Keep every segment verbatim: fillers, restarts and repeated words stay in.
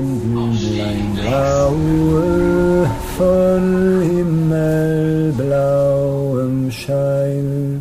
Bündlein blaue, voll himmelblauem Schein.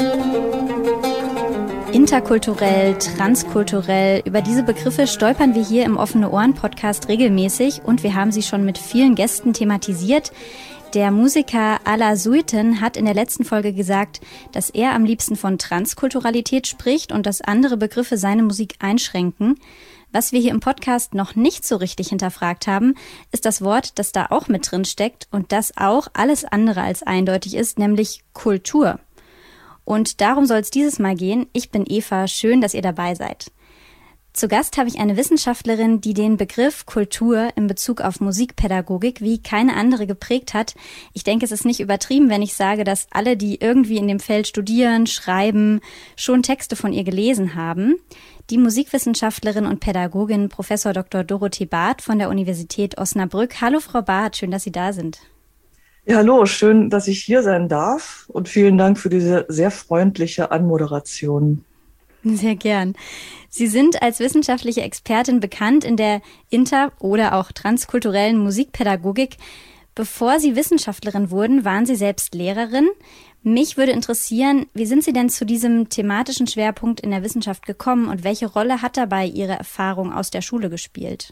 Interkulturell, transkulturell, über diese Begriffe stolpern wir hier im Offene Ohren Podcast regelmäßig und wir haben sie schon mit vielen Gästen thematisiert. Der Musiker Ala Suiten hat in der letzten Folge gesagt, dass er am liebsten von Transkulturalität spricht und dass andere Begriffe seine Musik einschränken. Was wir hier im Podcast noch nicht so richtig hinterfragt haben, ist das Wort, das da auch mit drin steckt und das auch alles andere als eindeutig ist, nämlich Kultur. Und darum soll es dieses Mal gehen. Ich bin Eva, schön, dass ihr dabei seid. Zu Gast habe ich eine Wissenschaftlerin, die den Begriff Kultur in Bezug auf Musikpädagogik wie keine andere geprägt hat. Ich denke, es ist nicht übertrieben, wenn ich sage, dass alle, die irgendwie in dem Feld studieren, schreiben, schon Texte von ihr gelesen haben. Die Musikwissenschaftlerin und Pädagogin Professor Doktor Dorothee Barth von der Universität Osnabrück. Hallo Frau Barth, schön, dass Sie da sind. Ja, hallo, schön, dass ich hier sein darf und vielen Dank für diese sehr freundliche Anmoderation. Sehr gern. Sie sind als wissenschaftliche Expertin bekannt in der inter- oder auch transkulturellen Musikpädagogik. Bevor Sie Wissenschaftlerin wurden, waren Sie selbst Lehrerin. Mich würde interessieren, wie sind Sie denn zu diesem thematischen Schwerpunkt in der Wissenschaft gekommen und welche Rolle hat dabei Ihre Erfahrung aus der Schule gespielt?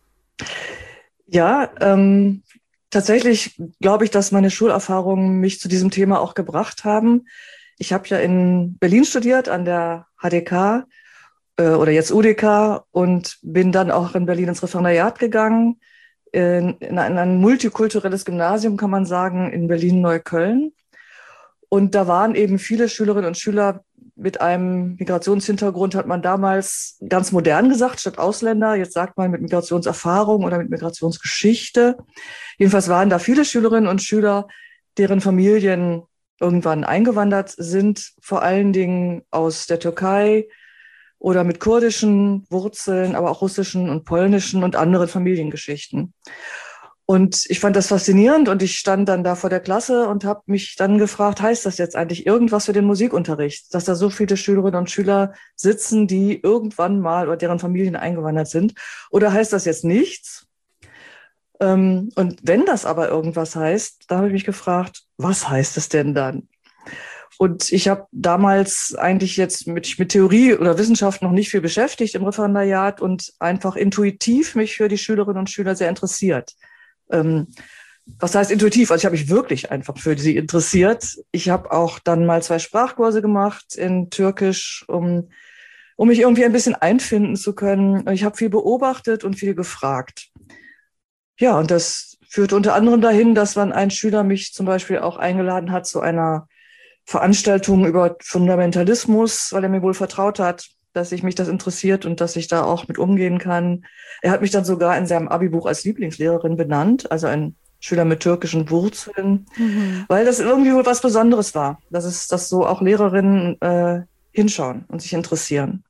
Ja, ähm, tatsächlich glaube ich, dass meine Schulerfahrungen mich zu diesem Thema auch gebracht haben. Ich habe ja in Berlin studiert, an der H D K äh, oder jetzt U D K und bin dann auch in Berlin ins Referendariat gegangen, in, in, ein, in ein multikulturelles Gymnasium, kann man sagen, in Berlin-Neukölln. Und da waren eben viele Schülerinnen und Schüler mit einem Migrationshintergrund, hat man damals ganz modern gesagt, statt Ausländer. Jetzt sagt man mit Migrationserfahrung oder mit Migrationsgeschichte. Jedenfalls waren da viele Schülerinnen und Schüler, deren Familien irgendwann eingewandert sind, vor allen Dingen aus der Türkei oder mit kurdischen Wurzeln, aber auch russischen und polnischen und anderen Familiengeschichten. Und ich fand das faszinierend und ich stand dann da vor der Klasse und habe mich dann gefragt, heißt das jetzt eigentlich irgendwas für den Musikunterricht, dass da so viele Schülerinnen und Schüler sitzen, die irgendwann mal oder deren Familien eingewandert sind? Oder heißt das jetzt nichts? Und wenn das aber irgendwas heißt, da habe ich mich gefragt, was heißt es denn dann? Und ich habe damals eigentlich jetzt mit, mit Theorie oder Wissenschaft noch nicht viel beschäftigt im Referendariat und einfach intuitiv mich für die Schülerinnen und Schüler sehr interessiert. Ähm, was heißt intuitiv? Also ich habe mich wirklich einfach für sie interessiert. Ich habe auch dann mal zwei Sprachkurse gemacht in Türkisch, um, um mich irgendwie ein bisschen einfinden zu können. Ich habe viel beobachtet und viel gefragt. Ja, und das führte unter anderem dahin, dass dann ein Schüler mich zum Beispiel auch eingeladen hat zu einer Veranstaltung über Fundamentalismus, weil er mir wohl vertraut hat, dass ich mich das interessiert und dass ich da auch mit umgehen kann. Er hat mich dann sogar in seinem Abi-Buch als Lieblingslehrerin benannt, also ein Schüler mit türkischen Wurzeln, mhm. weil das irgendwie wohl was Besonderes war, dass es, dass so auch Lehrerinnen äh, hinschauen und sich interessieren.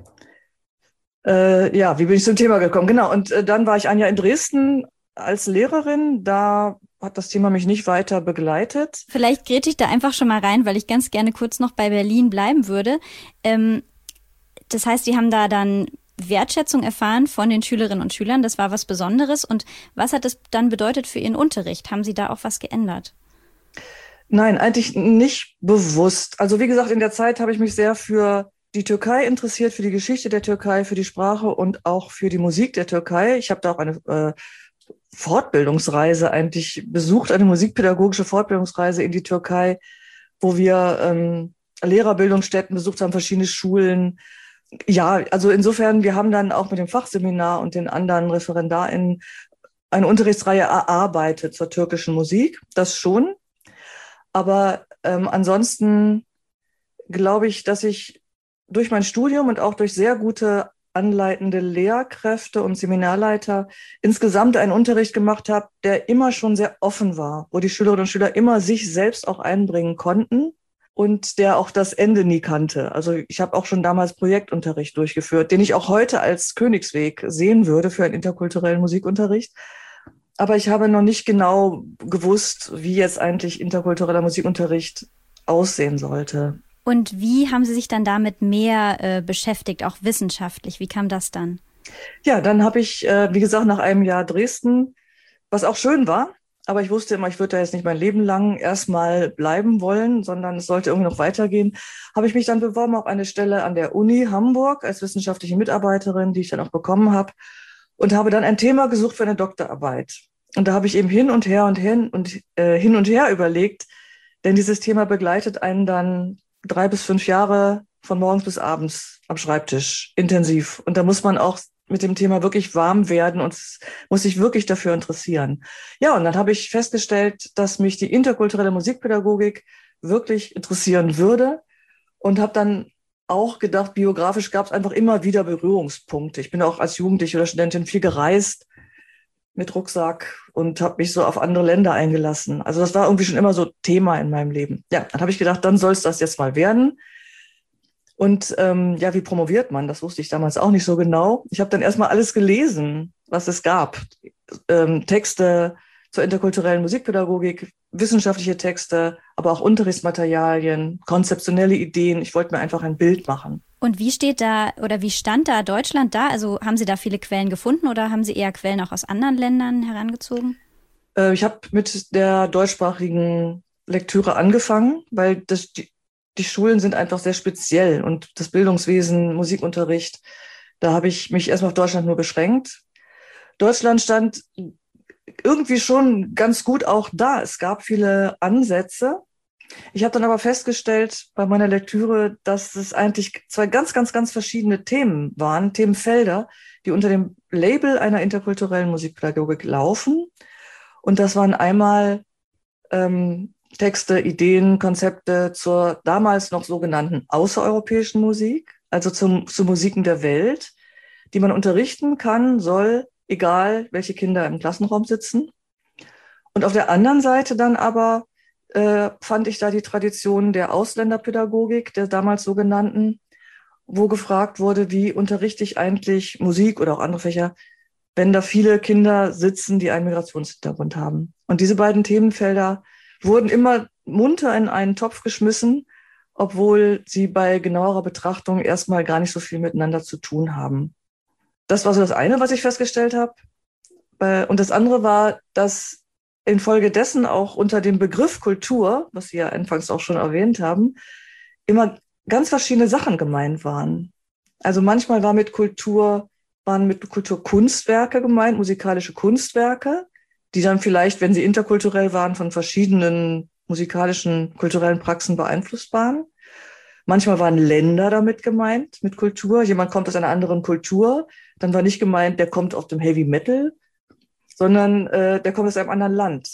Äh, ja, wie bin ich zum Thema gekommen? Genau, und äh, dann war ich ein Jahr in Dresden als Lehrerin, da hat das Thema mich nicht weiter begleitet. Vielleicht grätsche ich da einfach schon mal rein, weil ich ganz gerne kurz noch bei Berlin bleiben würde. Ähm, das heißt, Sie haben da dann Wertschätzung erfahren von den Schülerinnen und Schülern. Das war was Besonderes. Und was hat das dann bedeutet für Ihren Unterricht? Haben Sie da auch was geändert? Nein, eigentlich nicht bewusst. Also wie gesagt, in der Zeit habe ich mich sehr für die Türkei interessiert, für die Geschichte der Türkei, für die Sprache und auch für die Musik der Türkei. Ich habe da auch eine äh, Fortbildungsreise eigentlich besucht, eine musikpädagogische Fortbildungsreise in die Türkei, wo wir ähm, Lehrerbildungsstätten besucht haben, verschiedene Schulen. Ja, also insofern, wir haben dann auch mit dem Fachseminar und den anderen ReferendarInnen eine Unterrichtsreihe erarbeitet zur türkischen Musik, das schon. Aber ähm, ansonsten glaube ich, dass ich durch mein Studium und auch durch sehr gute anleitende Lehrkräfte und Seminarleiter insgesamt einen Unterricht gemacht habe, der immer schon sehr offen war, wo die Schülerinnen und Schüler immer sich selbst auch einbringen konnten und der auch das Ende nie kannte. Also ich habe auch schon damals Projektunterricht durchgeführt, den ich auch heute als Königsweg sehen würde für einen interkulturellen Musikunterricht. Aber ich habe noch nicht genau gewusst, wie jetzt eigentlich interkultureller Musikunterricht aussehen sollte. Und wie haben Sie sich dann damit mehr äh, beschäftigt, auch wissenschaftlich? Wie kam das dann? Ja, dann habe ich, äh, wie gesagt, nach einem Jahr Dresden, was auch schön war, aber ich wusste immer, ich würde da jetzt nicht mein Leben lang erstmal bleiben wollen, sondern es sollte irgendwie noch weitergehen, habe ich mich dann beworben auf eine Stelle an der Uni Hamburg als wissenschaftliche Mitarbeiterin, die ich dann auch bekommen habe, und habe dann ein Thema gesucht für eine Doktorarbeit. Und da habe ich eben hin und her und hin und äh, hin und her überlegt, denn dieses Thema begleitet einen dann drei bis fünf Jahre von morgens bis abends am Schreibtisch, intensiv. Und da muss man auch mit dem Thema wirklich warm werden und muss sich wirklich dafür interessieren. Ja, und dann habe ich festgestellt, dass mich die interkulturelle Musikpädagogik wirklich interessieren würde und habe dann auch gedacht, biografisch gab es einfach immer wieder Berührungspunkte. Ich bin auch als Jugendliche oder Studentin viel gereist mit Rucksack und habe mich so auf andere Länder eingelassen. Also das war irgendwie schon immer so Thema in meinem Leben. Ja, dann habe ich gedacht, dann soll es das jetzt mal werden. Und ähm, ja, wie promoviert man? Das wusste ich damals auch nicht so genau. Ich habe dann erstmal alles gelesen, was es gab. Ähm, Texte zur interkulturellen Musikpädagogik, wissenschaftliche Texte, aber auch Unterrichtsmaterialien, konzeptionelle Ideen. Ich wollte mir einfach ein Bild machen. Und wie steht da oder wie stand da Deutschland da? Also haben Sie da viele Quellen gefunden oder haben Sie eher Quellen auch aus anderen Ländern herangezogen? Äh, ich habe mit der deutschsprachigen Lektüre angefangen, weil das, die, die Schulen sind einfach sehr speziell und das Bildungswesen, Musikunterricht, da habe ich mich erstmal auf Deutschland nur beschränkt. Deutschland stand irgendwie schon ganz gut auch da. Es gab viele Ansätze. Ich habe dann aber festgestellt bei meiner Lektüre, dass es eigentlich zwei ganz, ganz, ganz verschiedene Themen waren, Themenfelder, die unter dem Label einer interkulturellen Musikpädagogik laufen. Und das waren einmal ähm, Texte, Ideen, Konzepte zur damals noch sogenannten außereuropäischen Musik, also zum, zu Musiken der Welt, die man unterrichten kann, soll, egal welche Kinder im Klassenraum sitzen. Und auf der anderen Seite dann aber äh, fand ich da die Tradition der Ausländerpädagogik, der damals sogenannten, wo gefragt wurde, wie unterrichte ich eigentlich Musik oder auch andere Fächer, wenn da viele Kinder sitzen, die einen Migrationshintergrund haben. Und diese beiden Themenfelder wurden immer munter in einen Topf geschmissen, obwohl sie bei genauerer Betrachtung erstmal gar nicht so viel miteinander zu tun haben. Das war so das eine, was ich festgestellt habe. Und das andere war, dass infolgedessen auch unter dem Begriff Kultur, was Sie ja anfangs auch schon erwähnt haben, immer ganz verschiedene Sachen gemeint waren. Also manchmal war mit Kultur, waren mit Kultur Kunstwerke gemeint, musikalische Kunstwerke, die dann vielleicht, wenn sie interkulturell waren, von verschiedenen musikalischen, kulturellen Praxen beeinflusst waren. Manchmal waren Länder damit gemeint, mit Kultur. Jemand kommt aus einer anderen Kultur, dann war nicht gemeint, der kommt aus dem Heavy Metal, sondern äh, der kommt aus einem anderen Land.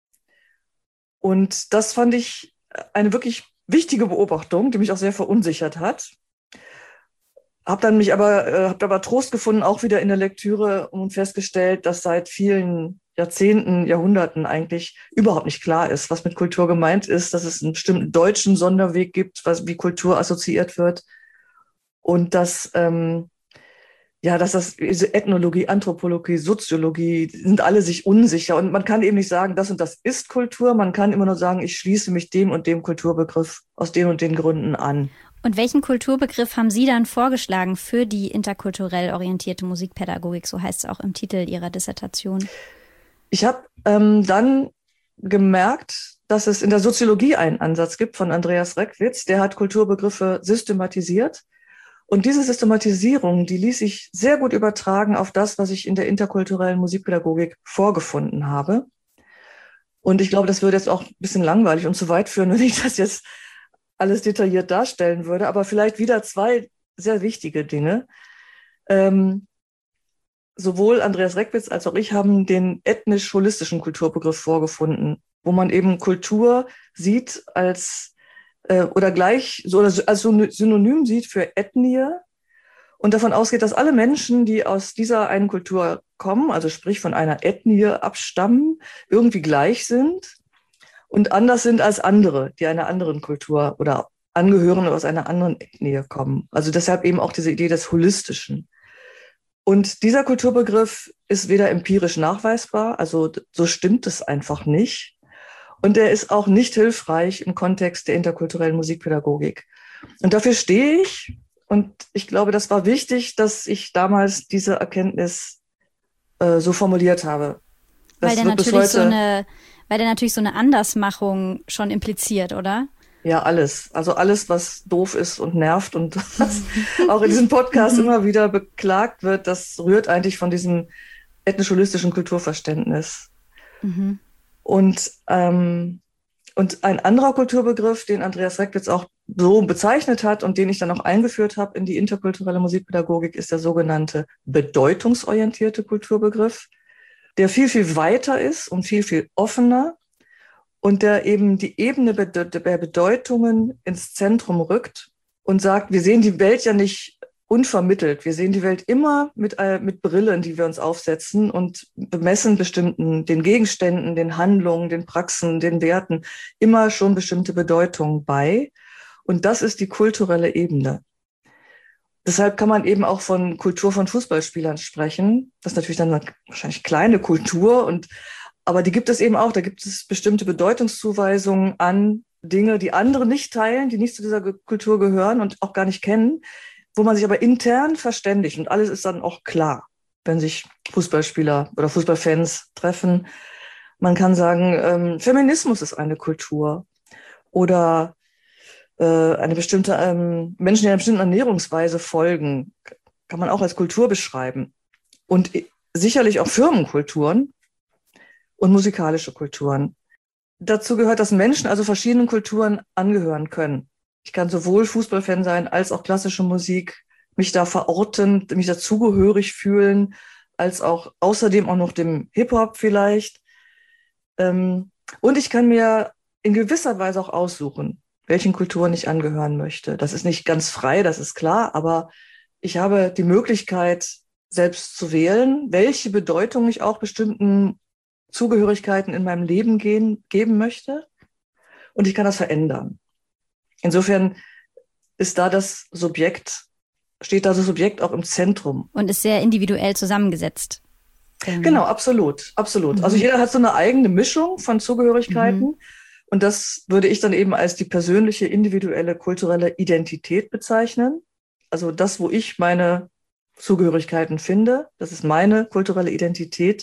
Und das fand ich eine wirklich wichtige Beobachtung, die mich auch sehr verunsichert hat. Habe dann mich aber, äh, hab aber Trost gefunden, auch wieder in der Lektüre und festgestellt, dass seit vielen Jahrzehnten, Jahrhunderten eigentlich überhaupt nicht klar ist, was mit Kultur gemeint ist, dass es einen bestimmten deutschen Sonderweg gibt, was wie Kultur assoziiert wird und dass ähm, ja, dass das Ethnologie, Anthropologie, Soziologie sind alle sich unsicher und man kann eben nicht sagen, das und das ist Kultur. Man kann immer nur sagen, ich schließe mich dem und dem Kulturbegriff aus den und den Gründen an. Und welchen Kulturbegriff haben Sie dann vorgeschlagen für die interkulturell orientierte Musikpädagogik? So heißt es auch im Titel Ihrer Dissertation. Ich habe ähm, dann gemerkt, dass es in der Soziologie einen Ansatz gibt von Andreas Reckwitz. Der hat Kulturbegriffe systematisiert. Und diese Systematisierung, die ließ sich sehr gut übertragen auf das, was ich in der interkulturellen Musikpädagogik vorgefunden habe. Und ich glaube, das würde jetzt auch ein bisschen langweilig und zu weit führen, wenn ich das jetzt alles detailliert darstellen würde. Aber vielleicht wieder zwei sehr wichtige Dinge. Ähm, sowohl Andreas Reckwitz als auch ich haben den ethnisch-holistischen Kulturbegriff vorgefunden, wo man eben Kultur sieht als oder gleich so als Synonym sieht für Ethnie und davon ausgeht, dass alle Menschen, die aus dieser einen Kultur kommen, also sprich von einer Ethnie abstammen, irgendwie gleich sind und anders sind als andere, die einer anderen Kultur oder angehören oder aus einer anderen Ethnie kommen. Also deshalb eben auch diese Idee des Holistischen. Und dieser Kulturbegriff ist weder empirisch nachweisbar, also so stimmt es einfach nicht. Und der ist auch nicht hilfreich im Kontext der interkulturellen Musikpädagogik. Und dafür stehe ich Und ich glaube, das war wichtig, dass ich damals diese Erkenntnis äh, so formuliert habe. Das Weil der wird bis natürlich so heute- eine, weil der natürlich so eine Andersmachung schon impliziert, oder? Ja, alles. Also alles, was doof ist und nervt und was auch in diesem Podcast immer wieder beklagt wird, das rührt eigentlich von diesem ethnisch-holistischen Kulturverständnis. Mhm. Und, ähm, und ein anderer Kulturbegriff, den Andreas Reckwitz auch so bezeichnet hat und den ich dann auch eingeführt habe in die interkulturelle Musikpädagogik, ist der sogenannte bedeutungsorientierte Kulturbegriff, der viel, viel weiter ist und viel, viel offener und der eben die Ebene der Bedeutungen ins Zentrum rückt und sagt, wir sehen die Welt ja nicht unvermittelt. Wir sehen die Welt immer mit, äh, mit Brillen, die wir uns aufsetzen und bemessen bestimmten, den Gegenständen, den Handlungen, den Praxen, den Werten immer schon bestimmte Bedeutungen bei. Und das ist die kulturelle Ebene. Deshalb kann man eben auch von Kultur von Fußballspielern sprechen. Das ist natürlich dann eine wahrscheinlich kleine Kultur, und, aber die gibt es eben auch. Da gibt es bestimmte Bedeutungszuweisungen an Dinge, die andere nicht teilen, die nicht zu dieser Kultur gehören und auch gar nicht kennen, wo man sich aber intern verständigt. Und alles ist dann auch klar, wenn sich Fußballspieler oder Fußballfans treffen. Man kann sagen, ähm, Feminismus ist eine Kultur oder äh, eine bestimmte, ähm, Menschen, die einer bestimmten Ernährungsweise folgen, kann man auch als Kultur beschreiben. Und sicherlich auch Firmenkulturen und musikalische Kulturen. Dazu gehört, dass Menschen also verschiedenen Kulturen angehören können. Ich kann sowohl Fußballfan sein als auch klassische Musik, mich da verorten, mich dazugehörig fühlen, als auch außerdem auch noch dem Hip-Hop vielleicht. Und ich kann mir in gewisser Weise auch aussuchen, welchen Kulturen ich angehören möchte. Das ist nicht ganz frei, das ist klar, aber ich habe die Möglichkeit, selbst zu wählen, welche Bedeutung ich auch bestimmten Zugehörigkeiten in meinem Leben gehen, geben möchte. Und ich kann das verändern. Insofern ist da das Subjekt, steht da das Subjekt auch im Zentrum. Und ist sehr individuell zusammengesetzt. Genau, absolut, absolut. Mhm. Also jeder hat so eine eigene Mischung von Zugehörigkeiten. Mhm. Und das würde ich dann eben als die persönliche, individuelle, kulturelle Identität bezeichnen. Also das, wo ich meine Zugehörigkeiten finde, das ist meine kulturelle Identität.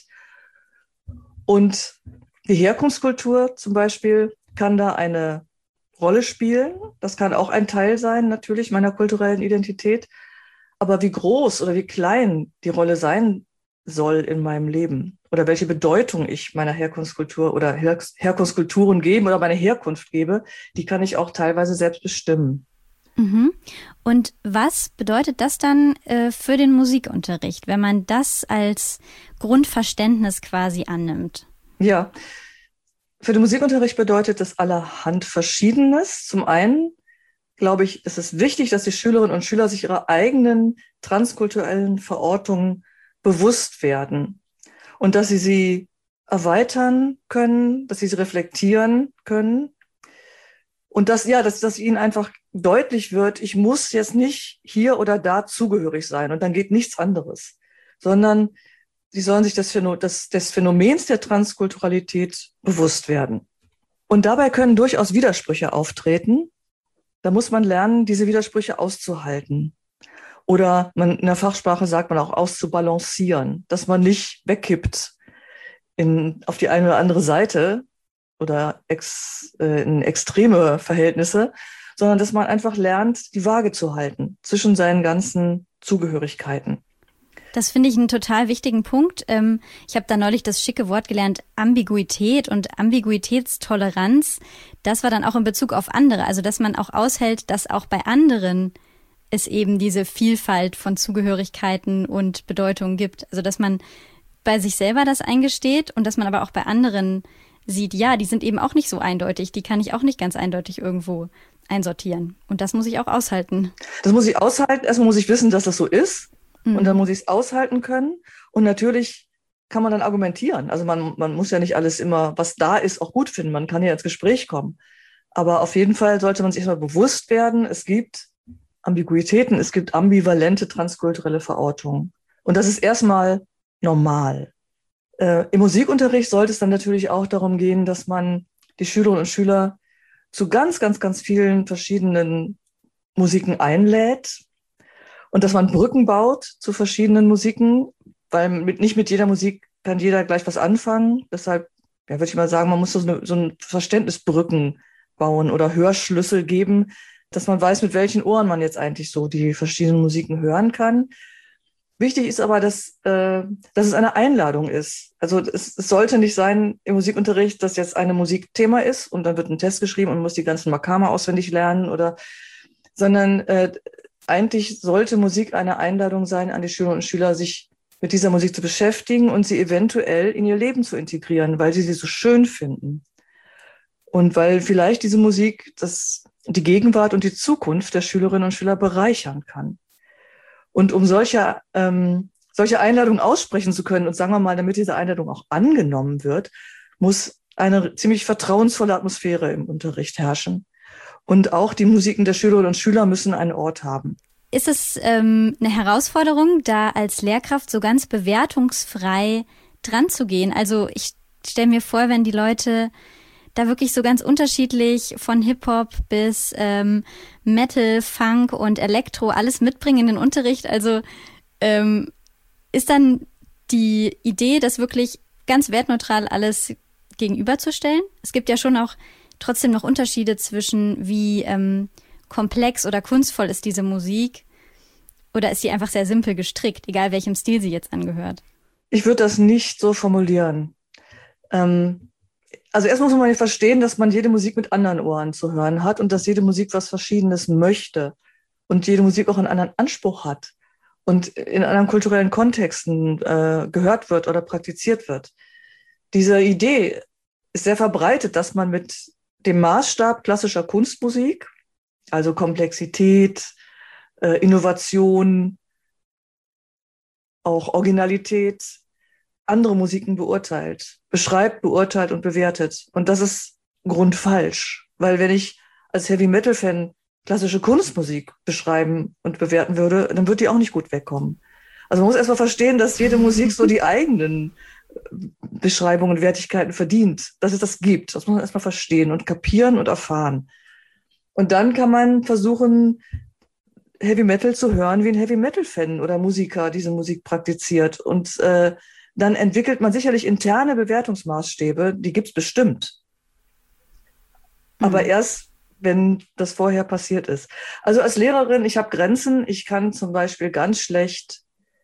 Und die Herkunftskultur zum Beispiel kann da eine Rolle spielen. Das kann auch ein Teil sein, natürlich, meiner kulturellen Identität. Aber wie groß oder wie klein die Rolle sein soll in meinem Leben oder welche Bedeutung ich meiner Herkunftskultur oder Her- Herkunftskulturen gebe oder meine Herkunft gebe, die kann ich auch teilweise selbst bestimmen. Mhm. Und was bedeutet das dann äh, für den Musikunterricht, wenn man das als Grundverständnis quasi annimmt? Ja, für den Musikunterricht bedeutet das allerhand Verschiedenes. Zum einen, glaube ich, ist es wichtig, dass die Schülerinnen und Schüler sich ihrer eigenen transkulturellen Verortung bewusst werden und dass sie sie erweitern können, dass sie sie reflektieren können und dass, ja, dass, dass ihnen einfach deutlich wird, ich muss jetzt nicht hier oder da zugehörig sein und dann geht nichts anderes, sondern sie sollen sich des, des, des Phänomens der Transkulturalität bewusst werden. Und dabei können durchaus Widersprüche auftreten. Da muss man lernen, diese Widersprüche auszuhalten. Oder man, in der Fachsprache sagt man auch auszubalancieren, dass man nicht wegkippt in, auf die eine oder andere Seite oder ex, äh, in extreme Verhältnisse, sondern dass man einfach lernt, die Waage zu halten zwischen seinen ganzen Zugehörigkeiten. Das finde ich einen total wichtigen Punkt. Ich habe da neulich das schicke Wort gelernt, Ambiguität und Ambiguitätstoleranz. Das war dann auch in Bezug auf andere, also dass man auch aushält, dass auch bei anderen es eben diese Vielfalt von Zugehörigkeiten und Bedeutungen gibt. Also dass man bei sich selber das eingesteht und dass man aber auch bei anderen sieht, ja, die sind eben auch nicht so eindeutig, die kann ich auch nicht ganz eindeutig irgendwo einsortieren. Und das muss ich auch aushalten. Das muss ich aushalten. Erstmal muss ich wissen, dass das so ist. Und dann muss ich es aushalten können. Und natürlich kann man dann argumentieren. Also man, man muss ja nicht alles immer, was da ist, auch gut finden. Man kann ja ins Gespräch kommen. Aber auf jeden Fall sollte man sich erstmal bewusst werden, es gibt Ambiguitäten, es gibt ambivalente transkulturelle Verortungen. Und das ist erstmal normal. Äh, im Musikunterricht sollte es dann natürlich auch darum gehen, dass man die Schülerinnen und Schüler zu ganz, ganz, ganz vielen verschiedenen Musiken einlädt. und dass man Brücken baut zu verschiedenen Musiken, weil mit, nicht mit jeder Musik kann jeder gleich was anfangen. Deshalb ja, würde ich mal sagen, man muss so, eine, so ein Verständnisbrücken bauen oder Hörschlüssel geben, dass man weiß, mit welchen Ohren man jetzt eigentlich so die verschiedenen Musiken hören kann. Wichtig ist aber, dass, äh, dass es eine Einladung ist. Also es, es sollte nicht sein im Musikunterricht, dass jetzt eine Musik Thema ist und dann wird ein Test geschrieben und man muss die ganzen Makama auswendig lernen, oder, sondern äh, eigentlich sollte Musik eine Einladung sein an die Schülerinnen und Schüler, sich mit dieser Musik zu beschäftigen und sie eventuell in ihr Leben zu integrieren, weil sie sie so schön finden. Und weil vielleicht diese Musik das, die Gegenwart und die Zukunft der Schülerinnen und Schüler bereichern kann. Und um solche, ähm, solche Einladungen aussprechen zu können und sagen wir mal, damit diese Einladung auch angenommen wird, muss eine ziemlich vertrauensvolle Atmosphäre im Unterricht herrschen. Und auch die Musiken der Schülerinnen und Schüler müssen einen Ort haben. Ist es ähm, eine Herausforderung, da als Lehrkraft so ganz bewertungsfrei dran zu gehen? Also ich stelle mir vor, wenn die Leute da wirklich so ganz unterschiedlich von Hip-Hop bis ähm, Metal, Funk und Elektro alles mitbringen in den Unterricht. Also ähm, ist dann die Idee, das wirklich ganz wertneutral alles gegenüberzustellen? Es gibt ja schon auch trotzdem noch Unterschiede zwischen wie ähm, komplex oder kunstvoll ist diese Musik, oder ist sie einfach sehr simpel gestrickt, egal welchem Stil sie jetzt angehört? Ich würde das nicht so formulieren. Ähm, also erst muss man verstehen, dass man jede Musik mit anderen Ohren zu hören hat und dass jede Musik was Verschiedenes möchte und jede Musik auch einen anderen Anspruch hat und in anderen kulturellen Kontexten äh, gehört wird oder praktiziert wird. Diese Idee ist sehr verbreitet, dass man mit dem Maßstab klassischer Kunstmusik, also Komplexität, äh, Innovation, auch Originalität, andere Musiken beurteilt, beschreibt, beurteilt und bewertet. Und das ist grundfalsch, weil wenn ich als Heavy-Metal-Fan klassische Kunstmusik beschreiben und bewerten würde, dann wird die auch nicht gut wegkommen. Also man muss erstmal verstehen, dass jede Musik so die eigenen Beschreibungen und Wertigkeiten verdient, dass es das gibt. Das muss man erstmal verstehen und kapieren und erfahren. Und dann kann man versuchen, Heavy Metal zu hören, wie ein Heavy Metal-Fan oder Musiker diese Musik praktiziert. Und äh, dann entwickelt man sicherlich interne Bewertungsmaßstäbe, die gibt's bestimmt. Mhm. Aber erst, wenn das vorher passiert ist. Also als Lehrerin, ich habe Grenzen. Ich kann zum Beispiel ganz schlecht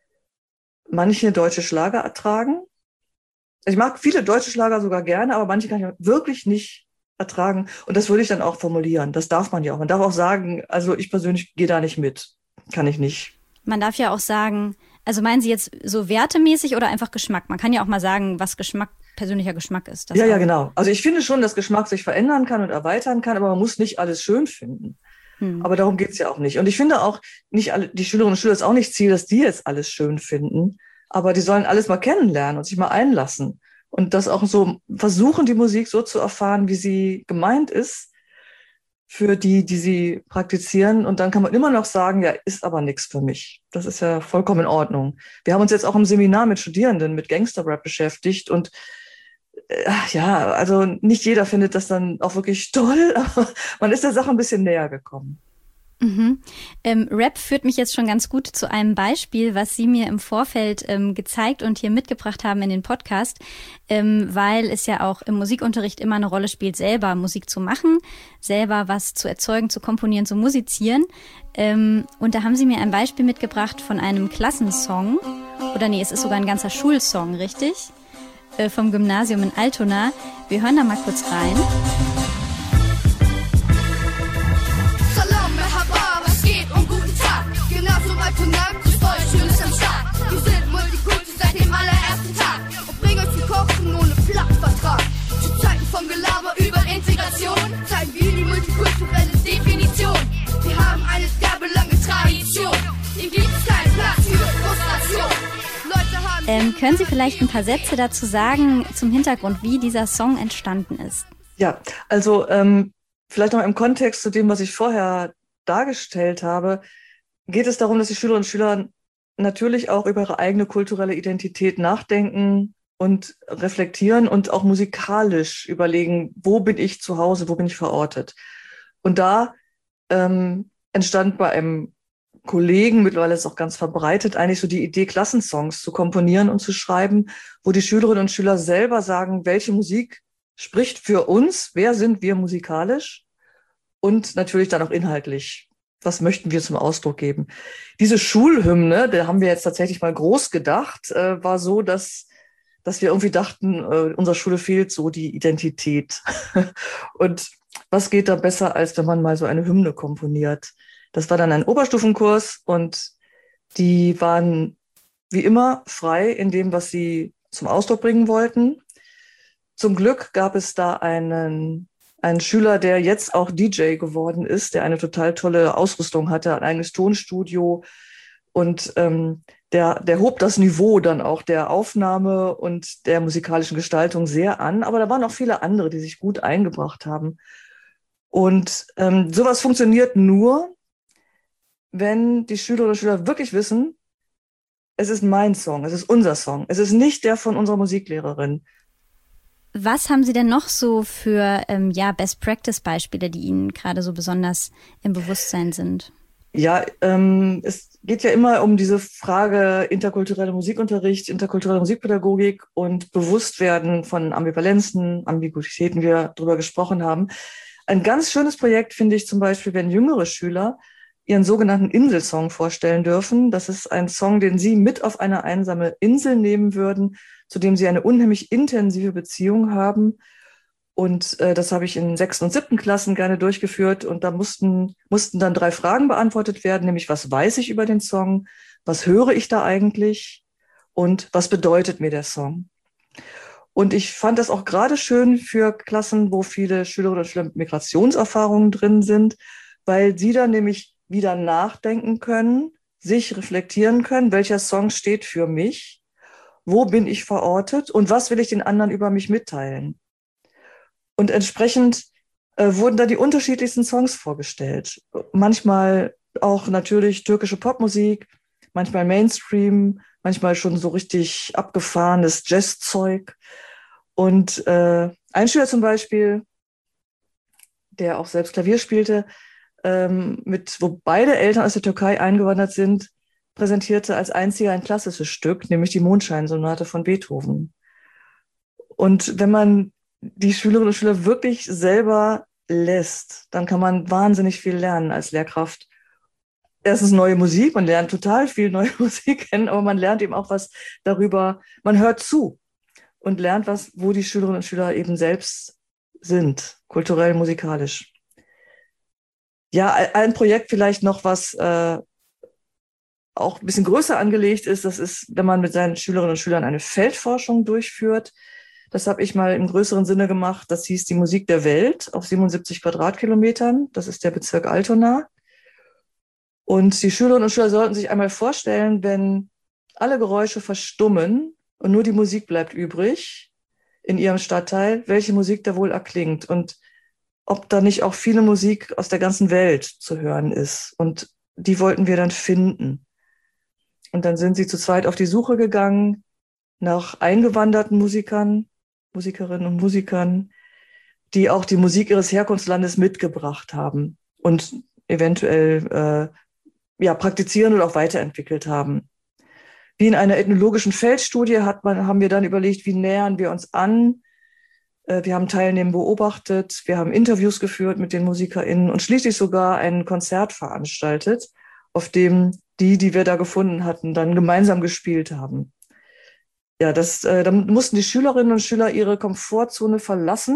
manche deutsche Schlager ertragen. Ich mag viele deutsche Schlager sogar gerne, aber manche kann ich wirklich nicht ertragen. Und das würde ich dann auch formulieren. Das darf man ja auch. Man darf auch sagen, also ich persönlich gehe da nicht mit. Kann ich nicht. Man darf ja auch sagen, also meinen Sie jetzt so wertemäßig oder einfach Geschmack? Man kann ja auch mal sagen, was Geschmack, persönlicher Geschmack ist. Das ja, auch. ja, genau. Also ich finde schon, dass Geschmack sich verändern kann und erweitern kann, aber man muss nicht alles schön finden. Hm. Aber darum geht's ja auch nicht. Und ich finde auch, nicht alle, die Schülerinnen und Schüler ist auch nicht Ziel, dass die jetzt alles schön finden. Aber die sollen alles mal kennenlernen und sich mal einlassen. Und das auch so versuchen, die Musik so zu erfahren, wie sie gemeint ist, für die, die sie praktizieren. Und dann kann man immer noch sagen, ja, ist aber nichts für mich. Das ist ja vollkommen in Ordnung. Wir haben uns jetzt auch im Seminar mit Studierenden mit Gangster-Rap beschäftigt. Und äh, ja, also nicht jeder findet das dann auch wirklich toll, aber man ist der Sache ein bisschen näher gekommen. Mhm. Ähm, Rap führt mich jetzt schon ganz gut zu einem Beispiel, was Sie mir im Vorfeld ähm, gezeigt und hier mitgebracht haben in den Podcast, ähm, weil es ja auch im Musikunterricht immer eine Rolle spielt, selber Musik zu machen, selber was zu erzeugen, zu komponieren, zu musizieren. Ähm, und da haben Sie mir ein Beispiel mitgebracht von einem Klassensong, oder nee, es ist sogar ein ganzer Schulsong, richtig? Äh, vom Gymnasium in Altona. Wir hören da mal kurz rein. Wir sind Multikulti seit dem allerersten Tag und bringen euch zum Kochen ohne Flachvertrag. Zu Zeiten vom Gelaber über Integration zeigen wir die multikulturelle Definition. Wir haben eine derbelange Tradition, hier gibt es keinen Platz für Frustration. Leute haben ähm, können Sie vielleicht ein paar Sätze dazu sagen zum Hintergrund, wie dieser Song entstanden ist? Ja, also ähm, vielleicht noch im Kontext zu dem, was ich vorher dargestellt habe, geht es darum, dass die Schülerinnen und Schüler natürlich auch über ihre eigene kulturelle Identität nachdenken und reflektieren und auch musikalisch überlegen, wo bin ich zu Hause, wo bin ich verortet. Und da ähm, entstand bei einem Kollegen, mittlerweile ist es auch ganz verbreitet, eigentlich so die Idee, Klassensongs zu komponieren und zu schreiben, wo die Schülerinnen und Schüler selber sagen, welche Musik spricht für uns, wer sind wir musikalisch und natürlich dann auch inhaltlich. Was möchten wir zum Ausdruck geben? Diese Schulhymne, da haben wir jetzt tatsächlich mal groß gedacht, äh, war so, dass, dass wir irgendwie dachten, äh, unserer Schule fehlt so die Identität. Und was geht da besser, als wenn man mal so eine Hymne komponiert? Das war dann ein Oberstufenkurs und die waren wie immer frei in dem, was sie zum Ausdruck bringen wollten. Zum Glück gab es da einen, einen Schüler, der jetzt auch D J geworden ist, der eine total tolle Ausrüstung hatte, ein eigenes Tonstudio und ähm, der, der hob das Niveau dann auch der Aufnahme und der musikalischen Gestaltung sehr an. Aber da waren auch viele andere, die sich gut eingebracht haben. Und ähm, sowas funktioniert nur, wenn die Schülerinnen und Schüler wirklich wissen, es ist mein Song, es ist unser Song, es ist nicht der von unserer Musiklehrerin. Was haben Sie denn noch so für ähm, ja, Best-Practice-Beispiele, die Ihnen gerade so besonders im Bewusstsein sind? Ja, ähm, es geht ja immer um diese Frage interkultureller Musikunterricht, interkulturelle Musikpädagogik und Bewusstwerden von Ambivalenzen, Ambiguitäten, wie wir darüber gesprochen haben. Ein ganz schönes Projekt finde ich zum Beispiel, wenn jüngere Schüler ihren sogenannten Inselsong vorstellen dürfen. Das ist ein Song, den sie mit auf eine einsame Insel nehmen würden, zu dem sie eine unheimlich intensive Beziehung haben. Und äh, das habe ich in sechsten und siebten Klassen gerne durchgeführt. Und da mussten, mussten dann drei Fragen beantwortet werden, nämlich was weiß ich über den Song, was höre ich da eigentlich und was bedeutet mir der Song? Und ich fand das auch gerade schön für Klassen, wo viele Schülerinnen und Schüler mit Migrationserfahrungen drin sind, weil sie dann nämlich wieder nachdenken können, sich reflektieren können, welcher Song steht für mich, wo bin ich verortet und was will ich den anderen über mich mitteilen. Und entsprechend äh, wurden da die unterschiedlichsten Songs vorgestellt. Manchmal auch natürlich türkische Popmusik, manchmal Mainstream, manchmal schon so richtig abgefahrenes Jazzzeug. Und äh, ein Schüler zum Beispiel, der auch selbst Klavier spielte, ähm, mit, wo beide Eltern aus der Türkei eingewandert sind, präsentierte als einziger ein klassisches Stück, nämlich die Mondscheinsonate von Beethoven. Und wenn man die Schülerinnen und Schüler wirklich selber lässt, dann kann man wahnsinnig viel lernen als Lehrkraft. Erstens neue Musik, man lernt total viel neue Musik kennen, aber man lernt eben auch was darüber, man hört zu und lernt was, wo die Schülerinnen und Schüler eben selbst sind, kulturell, musikalisch. Ja, ein Projekt vielleicht noch, was äh, auch ein bisschen größer angelegt ist, das ist, wenn man mit seinen Schülerinnen und Schülern eine Feldforschung durchführt. Das habe ich mal im größeren Sinne gemacht. Das hieß die Musik der Welt auf siebenundsiebzig Quadratkilometern. Das ist der Bezirk Altona. Und die Schülerinnen und Schüler sollten sich einmal vorstellen, wenn alle Geräusche verstummen und nur die Musik bleibt übrig in ihrem Stadtteil, welche Musik da wohl erklingt und ob da nicht auch viele Musik aus der ganzen Welt zu hören ist. Und die wollten wir dann finden. Und dann sind sie zu zweit auf die Suche gegangen nach eingewanderten Musikern, Musikerinnen und Musikern, die auch die Musik ihres Herkunftslandes mitgebracht haben und eventuell äh, ja, praktizieren oder auch weiterentwickelt haben. Wie in einer ethnologischen Feldstudie hat man, haben wir dann überlegt, wie nähern wir uns an. Wir haben Teilnehmer beobachtet, wir haben Interviews geführt mit den MusikerInnen und schließlich sogar ein Konzert veranstaltet, auf dem die, die wir da gefunden hatten, dann gemeinsam gespielt haben. Ja, das, äh, dann mussten die Schülerinnen und Schüler ihre Komfortzone verlassen,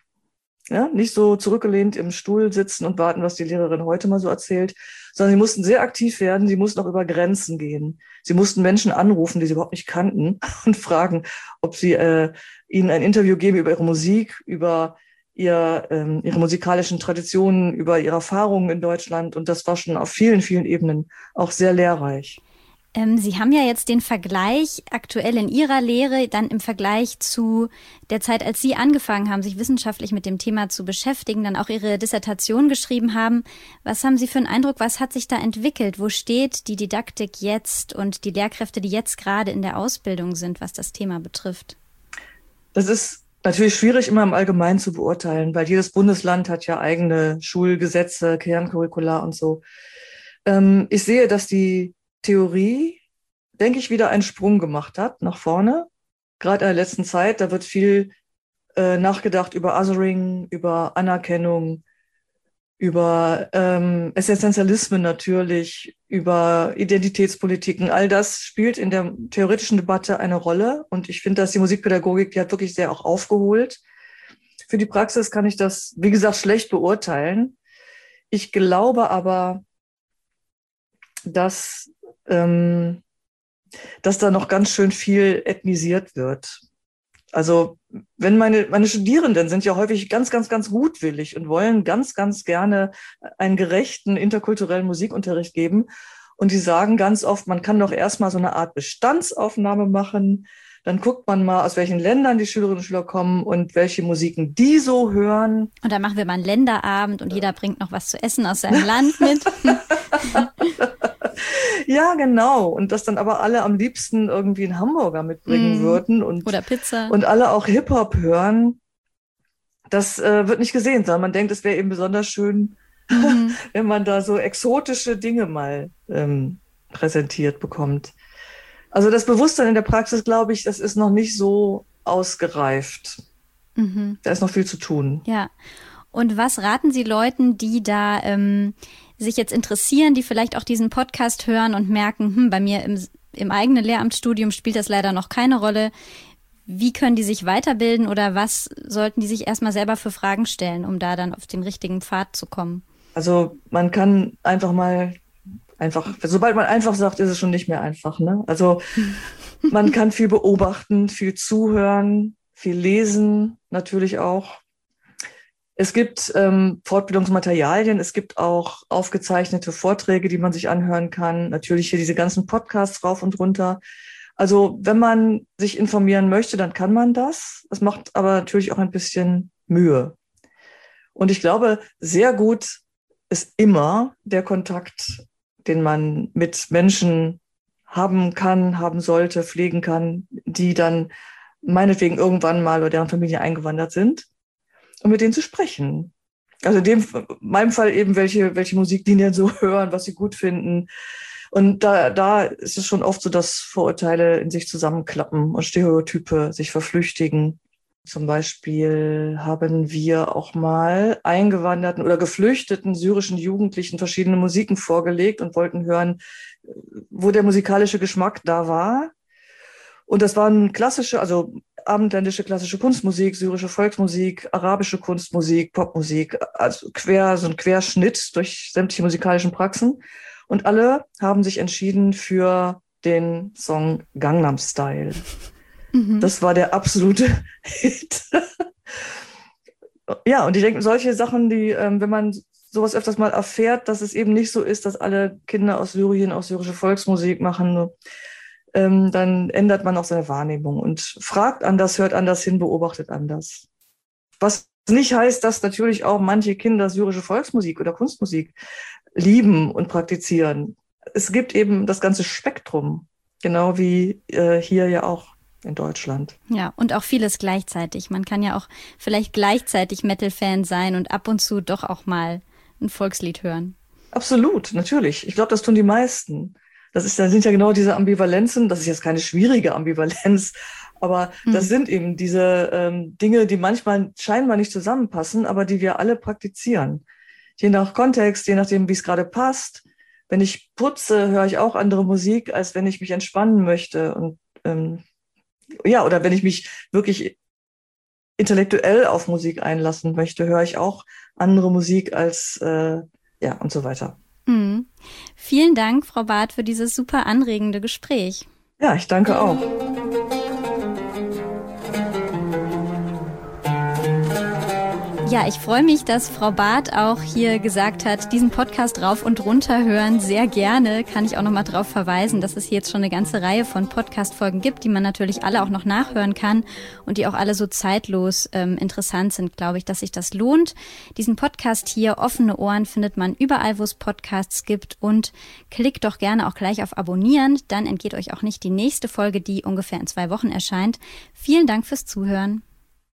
ja, nicht so zurückgelehnt im Stuhl sitzen und warten, was die Lehrerin heute mal so erzählt, sondern sie mussten sehr aktiv werden, sie mussten auch über Grenzen gehen. Sie mussten Menschen anrufen, die sie überhaupt nicht kannten und fragen, ob sie äh, ihnen ein Interview geben über ihre Musik, über ihr, ähm, ihre musikalischen Traditionen, über ihre Erfahrungen in Deutschland. Und das war schon auf vielen, vielen Ebenen auch sehr lehrreich. Ähm, Sie haben ja jetzt den Vergleich aktuell in Ihrer Lehre, dann im Vergleich zu der Zeit, als Sie angefangen haben, sich wissenschaftlich mit dem Thema zu beschäftigen, dann auch Ihre Dissertation geschrieben haben. Was haben Sie für einen Eindruck, was hat sich da entwickelt? Wo steht die Didaktik jetzt und die Lehrkräfte, die jetzt gerade in der Ausbildung sind, was das Thema betrifft? Das ist natürlich schwierig immer im Allgemeinen zu beurteilen, weil jedes Bundesland hat ja eigene Schulgesetze, Kerncurricula und so. Ähm, ich sehe, dass die Theorie, denke ich, wieder einen Sprung gemacht hat nach vorne. Gerade in der letzten Zeit, da wird viel äh, nachgedacht über Othering, über Anerkennung, über ähm, Existenzialismen natürlich, über Identitätspolitiken. All das spielt in der theoretischen Debatte eine Rolle. Und ich finde, dass die Musikpädagogik, die hat wirklich sehr auch aufgeholt. Für die Praxis kann ich das, wie gesagt, schlecht beurteilen. Ich glaube aber, dass, ähm, dass da noch ganz schön viel ethnisiert wird. Also wenn meine, meine Studierenden sind ja häufig ganz, ganz, ganz gutwillig und wollen ganz, ganz gerne einen gerechten interkulturellen Musikunterricht geben. Und die sagen ganz oft, man kann doch erstmal so eine Art Bestandsaufnahme machen. Dann guckt man mal, aus welchen Ländern die Schülerinnen und Schüler kommen und welche Musiken die so hören. Und dann machen wir mal einen Länderabend und jeder bringt noch was zu essen aus seinem Land mit. Ja, genau. Und dass dann aber alle am liebsten irgendwie einen Hamburger mitbringen mm. würden. Und, oder Pizza. Und alle auch Hip-Hop hören. Das äh, wird nicht gesehen, sondern man denkt, es wäre eben besonders schön, mm. wenn man da so exotische Dinge mal ähm, präsentiert bekommt. Also das Bewusstsein in der Praxis, glaube ich, das ist noch nicht so ausgereift. Mhm. Da ist noch viel zu tun. Ja. Und was raten Sie Leuten, die da ähm, sich jetzt interessieren, die vielleicht auch diesen Podcast hören und merken, hm, bei mir im, im eigenen Lehramtsstudium spielt das leider noch keine Rolle. Wie können die sich weiterbilden oder was sollten die sich erstmal selber für Fragen stellen, um da dann auf den richtigen Pfad zu kommen? Also man kann einfach mal Einfach, sobald man einfach sagt, ist es schon nicht mehr einfach, ne? Also man kann viel beobachten, viel zuhören, viel lesen, natürlich auch. Es gibt ähm, Fortbildungsmaterialien, es gibt auch aufgezeichnete Vorträge, die man sich anhören kann. Natürlich hier diese ganzen Podcasts rauf und runter. Also wenn man sich informieren möchte, dann kann man das. Das macht aber natürlich auch ein bisschen Mühe. Und ich glaube, sehr gut ist immer der Kontakt, den man mit Menschen haben kann, haben sollte, pflegen kann, die dann meinetwegen irgendwann mal oder deren Familie eingewandert sind, um mit denen zu sprechen. Also in dem, in meinem Fall eben, welche, welche Musiklinien so hören, was sie gut finden. Und da, da ist es schon oft so, dass Vorurteile in sich zusammenklappen und Stereotype sich verflüchtigen. Zum Beispiel haben wir auch mal eingewanderten oder geflüchteten syrischen Jugendlichen verschiedene Musiken vorgelegt und wollten hören, wo der musikalische Geschmack da war. Und das waren klassische, also abendländische klassische Kunstmusik, syrische Volksmusik, arabische Kunstmusik, Popmusik, also quer, so ein Querschnitt durch sämtliche musikalischen Praxen. Und alle haben sich entschieden für den Song Gangnam Style. Das war der absolute Hit. Ja, und ich denke, solche Sachen, die, ähm, wenn man sowas öfters mal erfährt, dass es eben nicht so ist, dass alle Kinder aus Syrien auch syrische Volksmusik machen, ähm, dann ändert man auch seine Wahrnehmung und fragt anders, hört anders hin, beobachtet anders. Was nicht heißt, dass natürlich auch manche Kinder syrische Volksmusik oder Kunstmusik lieben und praktizieren. Es gibt eben das ganze Spektrum, genau wie äh, hier ja auch in Deutschland. Ja, und auch vieles gleichzeitig. Man kann ja auch vielleicht gleichzeitig Metal-Fan sein und ab und zu doch auch mal ein Volkslied hören. Absolut, natürlich. Ich glaube, das tun die meisten. Das ist, das sind ja genau diese Ambivalenzen. Das ist jetzt keine schwierige Ambivalenz, aber hm. das sind eben diese ähm, Dinge, die manchmal scheinbar nicht zusammenpassen, aber die wir alle praktizieren. Je nach Kontext, je nachdem, wie es gerade passt. Wenn ich putze, höre ich auch andere Musik, als wenn ich mich entspannen möchte. Und ähm, ja, oder wenn ich mich wirklich intellektuell auf Musik einlassen möchte, höre ich auch andere Musik als, äh, ja, und so weiter. Mhm. Vielen Dank, Frau Barth, für dieses super anregende Gespräch. Ja, ich danke auch. Ja, ich freue mich, dass Frau Barth auch hier gesagt hat, diesen Podcast rauf und runter hören, sehr gerne. Kann ich auch nochmal darauf verweisen, dass es hier jetzt schon eine ganze Reihe von Podcast-Folgen gibt, die man natürlich alle auch noch nachhören kann und die auch alle so zeitlos ähm, interessant sind, glaube ich, dass sich das lohnt. Diesen Podcast hier, Offene Ohren, findet man überall, wo es Podcasts gibt, und klickt doch gerne auch gleich auf Abonnieren, dann entgeht euch auch nicht die nächste Folge, die ungefähr in zwei Wochen erscheint. Vielen Dank fürs Zuhören.